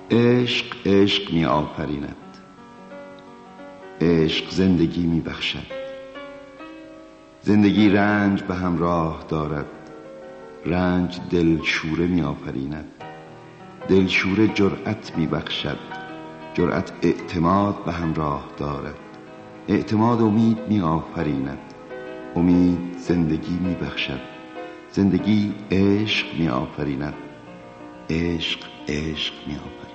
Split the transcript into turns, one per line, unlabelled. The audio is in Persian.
عشق عشق می آفریند، عشق زندگی می بخشد. زندگی رنج به همراه دارد، رنج دلشوره می آفریند. دلشوره جرأت می بخشد، جرأت اعتماد به همراه دارد. اعتماد امید می آفریند، امید زندگی می بخشد. زندگی عشق می آفریند، عشق عشق می آفریند.